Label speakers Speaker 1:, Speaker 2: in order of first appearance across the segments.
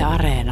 Speaker 1: Areena.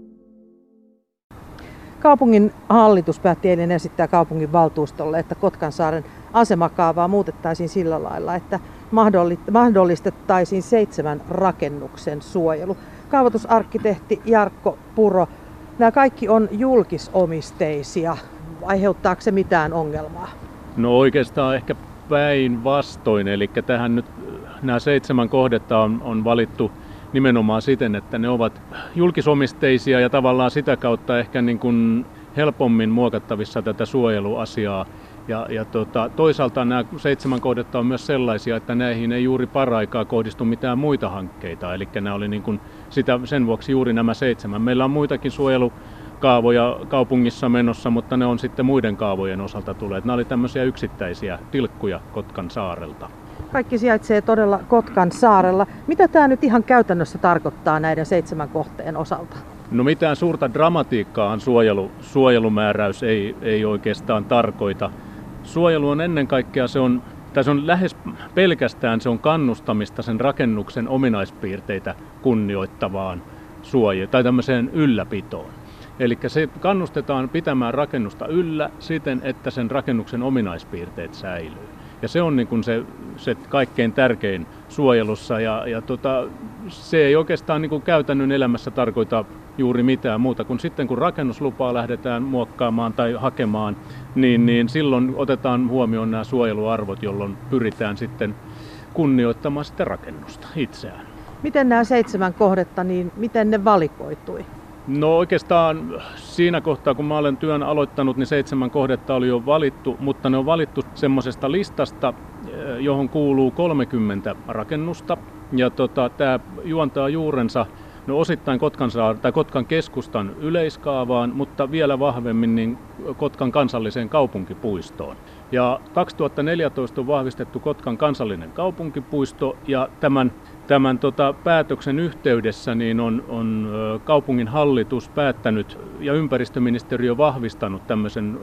Speaker 2: Kaupungin hallitus päätti eilen esittää kaupungin valtuustolle, että Kotkansaaren asemakaavaa muutettaisiin sillä lailla, että mahdollistettaisiin 7 rakennuksen suojelu. Kaavoitusarkkitehti Jarkko Puro, nämä kaikki on julkisomisteisia. Aiheuttaako se mitään ongelmaa?
Speaker 3: No oikeastaan ehkä päinvastoin, eli tähän nyt nämä 7 kohdetta on valittu nimenomaan siten, että ne ovat julkisomisteisia ja tavallaan sitä kautta ehkä niin kuin helpommin muokattavissa tätä suojeluasiaa. Toisaalta nämä 7 kohdetta on myös sellaisia, että näihin ei juuri paraikaa kohdistu mitään muita hankkeita. Eli nämä oli niin kuin sen vuoksi juuri nämä 7. Meillä on muitakin suojelukaavoja kaupungissa menossa, mutta ne on sitten muiden kaavojen osalta tulleet. Nämä oli tämmöisiä yksittäisiä tilkkuja Kotkan saarelta. Kaikki
Speaker 2: sijaitsee todella Kotkan saarella. Mitä tämä nyt ihan käytännössä tarkoittaa näiden 7 kohteen osalta?
Speaker 3: No mitään suurta dramatiikkaahan suojelumääräys ei oikeastaan tarkoita. Suojelu on ennen kaikkea, se on lähes pelkästään se on kannustamista sen rakennuksen ominaispiirteitä kunnioittavaan tai tämmöiseen ylläpitoon. Eli se kannustetaan pitämään rakennusta yllä siten, että sen rakennuksen ominaispiirteet säilyy. Ja se on niin kuin se kaikkein tärkein suojelussa se ei oikeastaan niin kuin käytännön elämässä tarkoita juuri mitään muuta kuin sitten kun rakennuslupaa lähdetään muokkaamaan tai hakemaan, niin silloin otetaan huomioon nämä suojeluarvot, jolloin pyritään sitten kunnioittamaan sitä rakennusta itseään.
Speaker 2: Miten nämä 7 kohdetta, niin miten ne valikoitui?
Speaker 3: No oikeastaan siinä kohtaa, kun mä olen työn aloittanut, niin 7 kohdetta oli jo valittu, mutta ne on valittu semmoisesta listasta, johon kuuluu 30 rakennusta. Ja tämä juontaa juurensa osittain Kotkan keskustan yleiskaavaan, mutta vielä vahvemmin niin Kotkan kansalliseen kaupunkipuistoon. Ja 2014 on vahvistettu Kotkan kansallinen kaupunkipuisto ja tämän päätöksen yhteydessä niin on kaupungin hallitus päättänyt ja ympäristöministeriö vahvistanut tämmöisen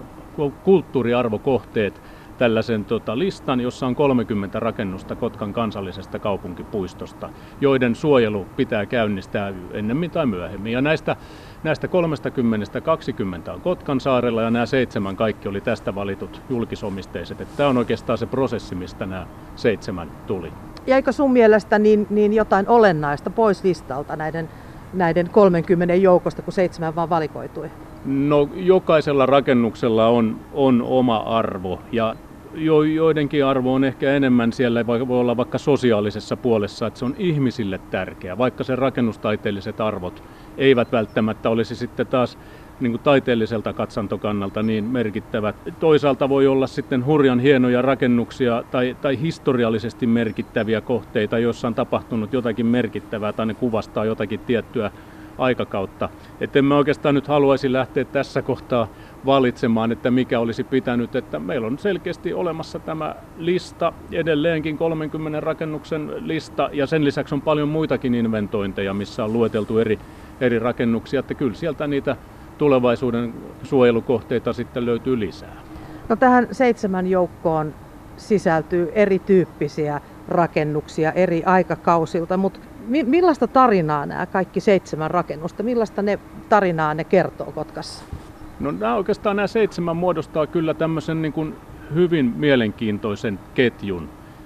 Speaker 3: kulttuuriarvokohteet tällaisen listan, jossa on 30 rakennusta Kotkan kansallisesta kaupunkipuistosta, joiden suojelu pitää käynnistää ennemmin tai myöhemmin. Ja näistä 30 20 on Kotkan saarella ja nämä 7 kaikki oli tästä valitut julkisomisteiset. Että tämä on oikeastaan se prosessi, mistä nämä 7 tuli.
Speaker 2: Jäikö sun mielestä niin jotain olennaista pois listalta näiden 30 joukosta, kun 7 vaan valikoitui?
Speaker 3: No jokaisella rakennuksella on oma arvo ja joidenkin arvo on ehkä enemmän siellä, voi olla vaikka sosiaalisessa puolessa, että se on ihmisille tärkeä, vaikka se rakennustaiteelliset arvot eivät välttämättä olisi sitten taas niin kuin taiteelliselta katsantokannalta niin merkittävät. Toisaalta voi olla sitten hurjan hienoja rakennuksia tai historiallisesti merkittäviä kohteita, joissa on tapahtunut jotakin merkittävää tai ne kuvastaa jotakin tiettyä aikakautta. Et en mä oikeastaan nyt haluaisi lähteä tässä kohtaa valitsemaan, että mikä olisi pitänyt, että meillä on selkeästi olemassa tämä lista, edelleenkin 30 rakennuksen lista ja sen lisäksi on paljon muitakin inventointeja, missä on lueteltu eri rakennuksia, että kyllä sieltä niitä tulevaisuuden suojelukohteita sitten löytyy lisää.
Speaker 2: No tähän 7 joukkoon sisältyy erityyppisiä rakennuksia eri aikakausilta, mutta millaista tarinaa nämä kaikki 7 rakennusta, millaista tarinaa ne kertoo Kotkassa?
Speaker 3: No nämä 7 muodostaa kyllä tämmöisen niin kuin hyvin mielenkiintoisen ketjun.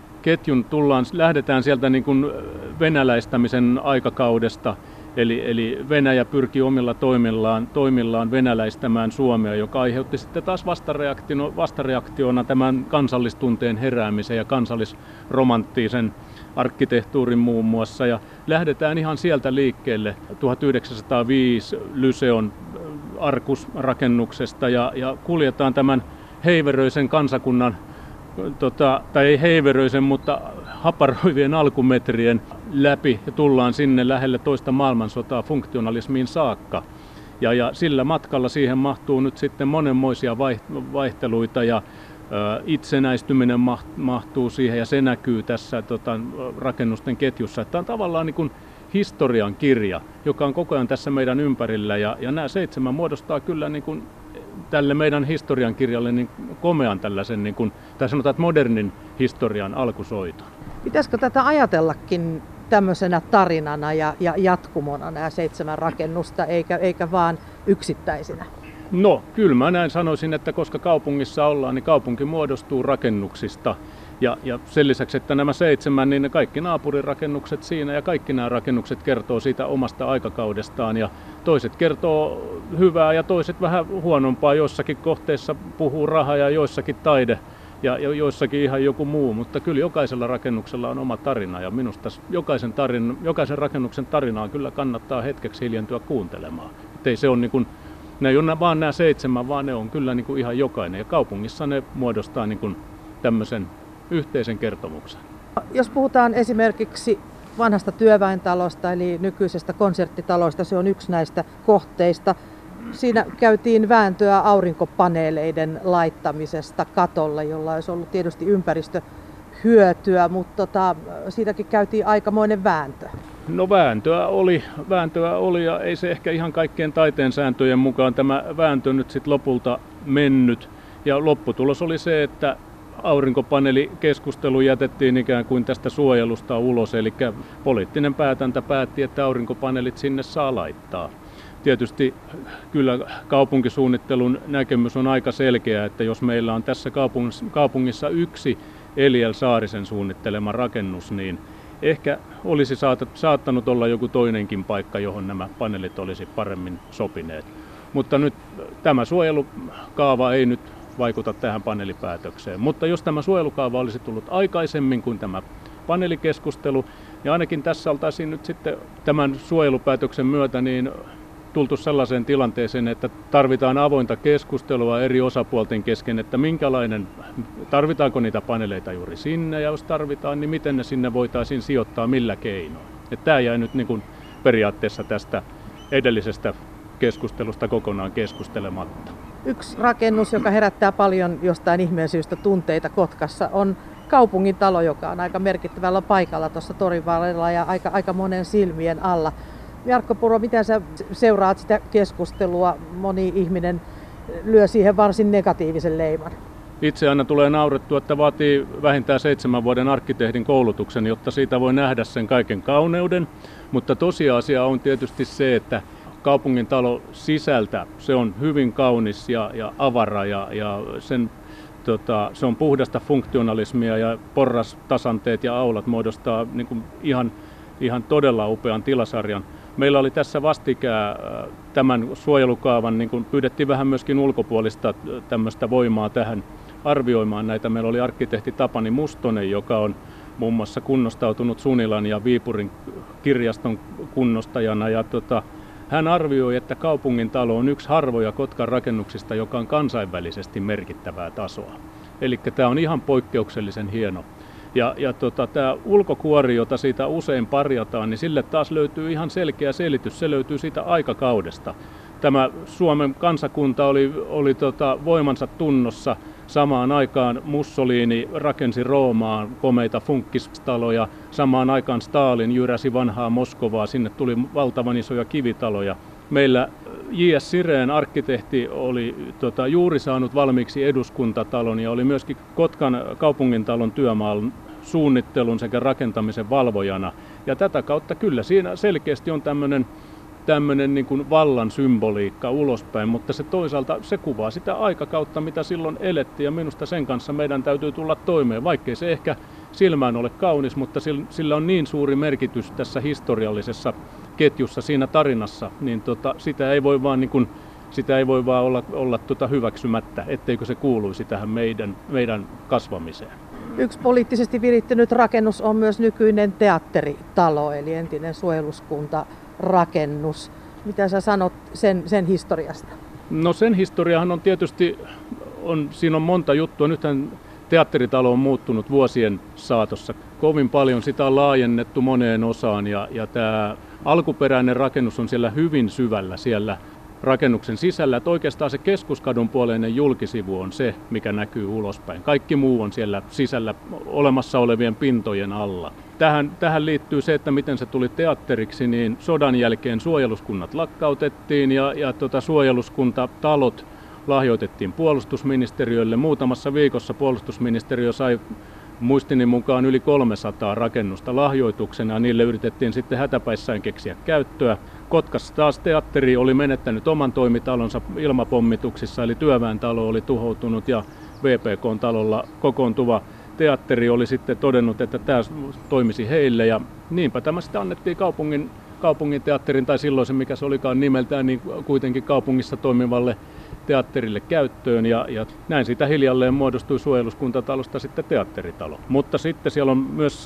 Speaker 3: Lähdetään sieltä niin kuin venäläistämisen aikakaudesta, eli Venäjä pyrki omilla toimillaan venäläistämään Suomea, joka aiheutti sitten taas vastareaktiona tämän kansallistunteen heräämisen ja kansallisromanttisen arkkitehtuurin muun muassa. Ja lähdetään ihan sieltä liikkeelle 1905 Lyseon Arkus-rakennuksesta ja kuljetaan tämän heiveröisen kansakunnan, tai ei heiveröisen, mutta haparoivien alkumetrien läpi ja tullaan sinne lähelle toista maailmansotaa funktionalismiin saakka. Ja sillä matkalla siihen mahtuu nyt sitten monenmoisia vaihteluita ja itsenäistyminen mahtuu siihen ja se näkyy tässä rakennusten ketjussa. Tämä on tavallaan niin kuin historian kirja, joka on koko ajan tässä meidän ympärillä ja nämä 7 muodostaa kyllä niin kuin tälle meidän historiankirjalle niin komean tällaisen, niin kuin, tai sanotaan, että modernin historian alkusoiton.
Speaker 2: Pitäisikö tätä ajatellakin tämmöisenä tarinana ja jatkumona nämä 7 rakennusta, eikä vaan yksittäisinä?
Speaker 3: No, kyllä mä näin sanoisin, että koska kaupungissa ollaan, niin kaupunki muodostuu rakennuksista. Ja sen lisäksi, että nämä 7, niin ne kaikki naapurirakennukset siinä ja kaikki nämä rakennukset kertoo siitä omasta aikakaudestaan. Ja toiset kertoo hyvää ja toiset vähän huonompaa. Joissakin kohteissa puhuu raha ja joissakin taide ja joissakin ihan joku muu. Mutta kyllä jokaisella rakennuksella on oma tarina ja minusta jokaisen rakennuksen tarinaa kyllä kannattaa hetkeksi hiljentyä kuuntelemaan. Et ei se on niin kuin, ne ei ole vaan nämä 7, vaan ne on kyllä niin kuin ihan jokainen. Ja kaupungissa ne muodostaa niin kuin tämmöisen yhteisen kertomuksen.
Speaker 2: Jos puhutaan esimerkiksi vanhasta työväentalosta eli nykyisestä konserttitaloista, se on yksi näistä kohteista. Siinä käytiin vääntöä aurinkopaneeleiden laittamisesta katolle, jolla olisi ollut tietysti ympäristöhyötyä, mutta siitäkin käytiin aikamoinen vääntö.
Speaker 3: No vääntöä oli ja ei se ehkä ihan kaikkien taiteen sääntöjen mukaan tämä vääntö nyt sitten lopulta mennyt. Ja lopputulos oli se, että aurinkopaneelikeskustelu jätettiin ikään kuin tästä suojelusta ulos, eli poliittinen päätäntä päätti, että aurinkopaneelit sinne saa laittaa. Tietysti kyllä kaupunkisuunnittelun näkemys on aika selkeä, että jos meillä on tässä kaupungissa yksi Eliel Saarisen suunnittelema rakennus, niin ehkä olisi saattanut olla joku toinenkin paikka, johon nämä paneelit olisi paremmin sopineet. Mutta nyt tämä suojelukaava ei nyt vaikuta tähän paneelipäätökseen. Mutta jos tämä suojelukaava olisi tullut aikaisemmin kuin tämä paneelikeskustelu, niin ainakin tässä oltaisiin nyt sitten tämän suojelupäätöksen myötä niin tultu sellaiseen tilanteeseen, että tarvitaan avointa keskustelua eri osapuolten kesken, että tarvitaanko niitä paneeleita juuri sinne, ja jos tarvitaan, niin miten ne sinne voitaisiin sijoittaa, millä keinoin. Tämä jäi nyt niin kuin periaatteessa tästä edellisestä keskustelusta kokonaan keskustelematta. Yksi
Speaker 2: rakennus, joka herättää paljon jostain ihmeen syystä tunteita Kotkassa, on kaupungin talo, joka on aika merkittävällä paikalla tuossa torin varrella ja aika monen silmien alla. Jarkko Puro, miten sä seuraat sitä keskustelua? Moni ihminen lyö siihen varsin negatiivisen leiman.
Speaker 3: Itse aina tulee naurettua, että vaatii vähintään 7 vuoden arkkitehdin koulutuksen, jotta siitä voi nähdä sen kaiken kauneuden. Mutta tosiasia on tietysti se, että kaupungin talo sisältä se on hyvin kaunis ja avara ja se on puhdasta funktionalismia ja porrastasanteet ja aulat muodostaa niin kuin ihan todella upean tilasarjan. Meillä oli tässä vastikään tämän suojelukaavan, niin kuin pyydettiin vähän myöskin ulkopuolista tämmöistä voimaa tähän arvioimaan näitä. Meillä oli arkkitehti Tapani Mustonen, joka on muun muassa kunnostautunut Sunilan ja Viipurin kirjaston kunnostajana. Ja hän arvioi, että kaupungin talo on yksi harvoja Kotkan rakennuksista, joka on kansainvälisesti merkittävää tasoa. Eli tämä on ihan poikkeuksellisen hieno. Ja tämä ulkokuori, jota siitä usein parjataan, niin sille taas löytyy ihan selkeä selitys. Se löytyy siitä aikakaudesta. Tämä Suomen kansakunta oli voimansa tunnossa. Samaan aikaan Mussolini rakensi Roomaan komeita funkkistaloja. Samaan aikaan Stalin jyräsi vanhaa Moskovaa. Sinne tuli valtavan isoja kivitaloja. Meillä J.S. Sirén, arkkitehti, oli juuri saanut valmiiksi eduskuntatalon ja oli myöskin Kotkan kaupungintalon työmaan suunnittelun sekä rakentamisen valvojana. Ja tätä kautta kyllä siinä selkeästi on tämmöinen niin kuin vallan symboliikka ulospäin, mutta se toisaalta se kuvaa sitä aikakautta, mitä silloin elettiin, ja minusta sen kanssa meidän täytyy tulla toimeen, vaikkei se ehkä silmään ole kaunis, mutta sillä on niin suuri merkitys tässä historiallisessa ketjussa, siinä tarinassa, niin sitä ei voi vaan olla hyväksymättä, etteikö se kuuluisi tähän meidän kasvamiseen.
Speaker 2: Yksi poliittisesti virittynyt rakennus on myös nykyinen teatteritalo, eli entinen suojeluskuntarakennus. Mitä sä sanot sen historiasta?
Speaker 3: No sen historiahan on tietysti, siinä on monta juttua. Nythän teatteritalo on muuttunut vuosien saatossa. Kovin paljon sitä on laajennettu moneen osaan ja tämä alkuperäinen rakennus on siellä hyvin syvällä siellä rakennuksen sisällä, että oikeastaan se Keskuskadun puoleinen julkisivu on se, mikä näkyy ulospäin. Kaikki muu on siellä sisällä olemassa olevien pintojen alla. Tähän liittyy se, että miten se tuli teatteriksi, niin sodan jälkeen suojeluskunnat lakkautettiin ja suojeluskuntatalot lahjoitettiin puolustusministeriölle. Muutamassa viikossa puolustusministeriö sai muistini mukaan yli 300 rakennusta lahjoituksena ja niille yritettiin sitten hätäpäissään keksiä käyttöä. Kotkassa taas teatteri oli menettänyt oman toimitalonsa ilmapommituksissa, eli Työväentalo oli tuhoutunut ja VPK-talolla kokoontuva teatteri oli sitten todennut, että tämä toimisi heille ja niinpä tämä sitten annettiin kaupungin teatterin tai silloisen mikä se olikaan nimeltään, niin kuitenkin kaupungissa toimivalle teatterille käyttöön ja näin siitä hiljalleen muodostui suojeluskuntatalosta sitten teatteritalo. Mutta sitten siellä on myös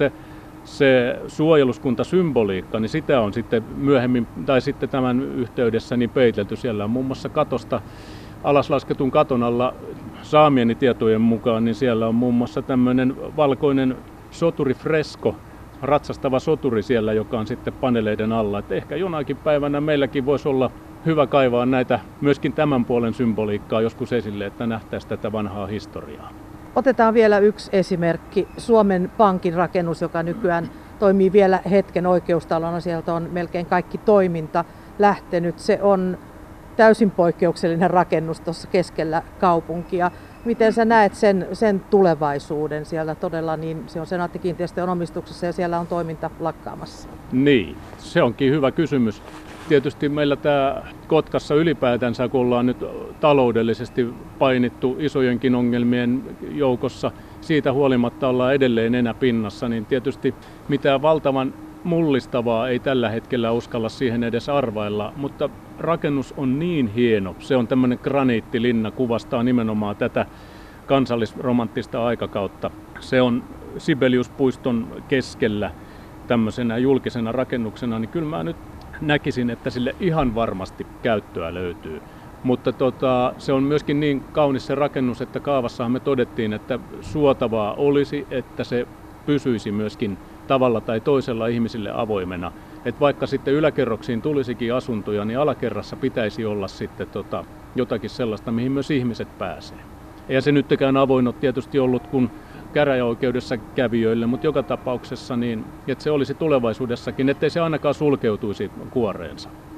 Speaker 3: se suojeluskuntasymboliikka, niin sitä on sitten myöhemmin tai sitten tämän yhteydessä niin peitelty. Siellä on muun muassa katosta alaslasketun katon alla saamieni tietojen mukaan, niin siellä on muun muassa tämmöinen valkoinen soturifresko, ratsastava soturi siellä, joka on sitten paneeleiden alla. Että ehkä jonakin päivänä meilläkin voisi olla hyvä kaivaa näitä myöskin tämän puolen symboliikkaa joskus esille, että nähtäisiin tätä vanhaa historiaa.
Speaker 2: Otetaan vielä yksi esimerkki. Suomen Pankin rakennus, joka nykyään toimii vielä hetken oikeustalona. Sieltä on melkein kaikki toiminta lähtenyt. Se on täysin poikkeuksellinen rakennus tuossa keskellä kaupunkia. Miten sä näet sen tulevaisuuden? Siellä todella niin se on Senaatti-kiinteistöjen omistuksessa ja siellä on toiminta lakkaamassa.
Speaker 3: Niin, se onkin hyvä kysymys. Tietysti meillä tämä Kotkassa ylipäätänsä, kun ollaan nyt taloudellisesti painittu isojenkin ongelmien joukossa, siitä huolimatta ollaan edelleen enäpinnassa, niin tietysti mitään valtavan mullistavaa ei tällä hetkellä uskalla siihen edes arvailla, mutta rakennus on niin hieno. Se on tämmöinen graniittilinna, kuvastaa nimenomaan tätä kansallisromanttista aikakautta. Se on Sibeliuspuiston keskellä tämmöisenä julkisena rakennuksena, niin kyllä mä nyt näkisin, että sille ihan varmasti käyttöä löytyy. Mutta se on myöskin niin kaunis se rakennus, että kaavassahan me todettiin, että suotavaa olisi, että se pysyisi myöskin tavalla tai toisella ihmisille avoimena. Et vaikka sitten yläkerroksiin tulisikin asuntoja, niin alakerrassa pitäisi olla sitten jotakin sellaista, mihin myös ihmiset pääsee. Eihän se nytkään avoin ole tietysti ollut kuin käräjäoikeudessa kävijöille, mutta joka tapauksessa niin, että se olisi tulevaisuudessakin, ettei se ainakaan sulkeutuisi kuoreensa.